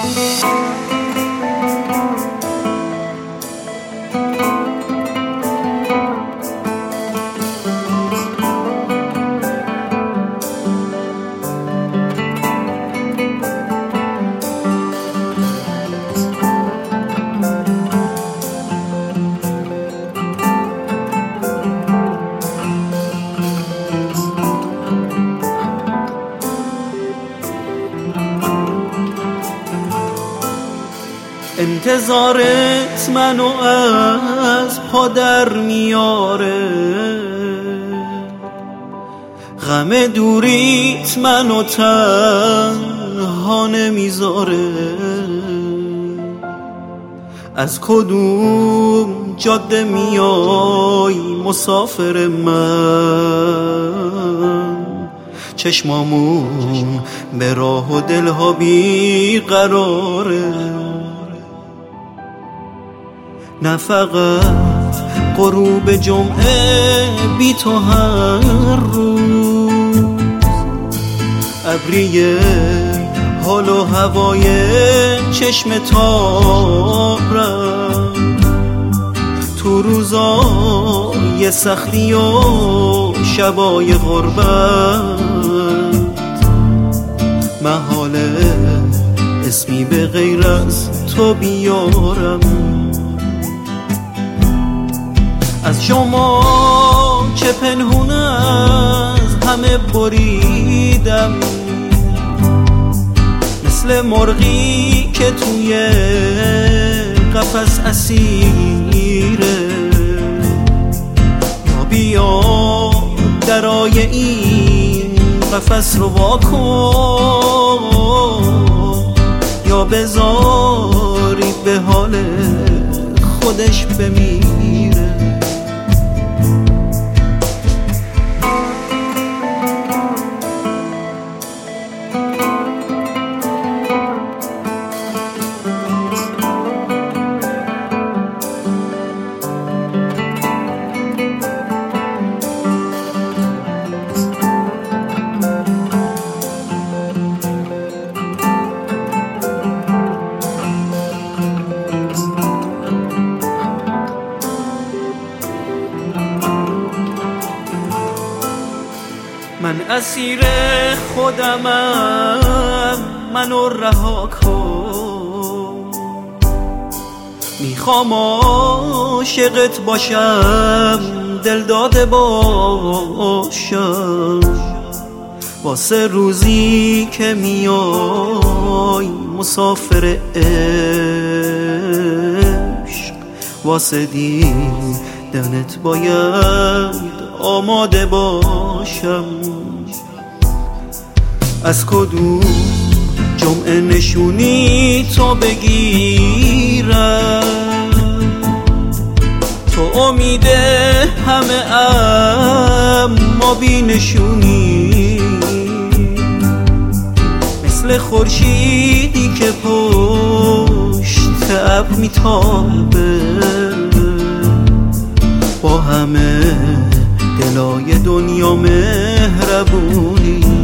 انتظارت منو از پا در میاره، غم دوریت منو تنها نمیذاره. از کدوم جاده میای مسافر من؟ چشمامون به راه و دلها بی قراره. نه فقط غروب جمعه بی تو هر روز، ابریه حال و هوای چشم تابرم، تو روزای سختی و شبای غربت محاله اسمی به غیر از تو بیارم. از شما که پنهون از همه بریدم، مثل مرغی که توی قفس اسیره. یا بیا درای این قفس رو واکن، یا بذاری به حال خودش بمیره. من اسیر خودمم، منو رها کن. میخوام عاشقت باشم، دل داده باشم، واسه روزی که میای مسافر عشق. واسه دیدنت باید آماده باشم. از کدوم جمعه نشونی تو بگیرم؟ تو امیده همه اما بی نشونی، مثل خورشیدی که پشت ابر میتابه. با همه دلای دنیا مهربونی،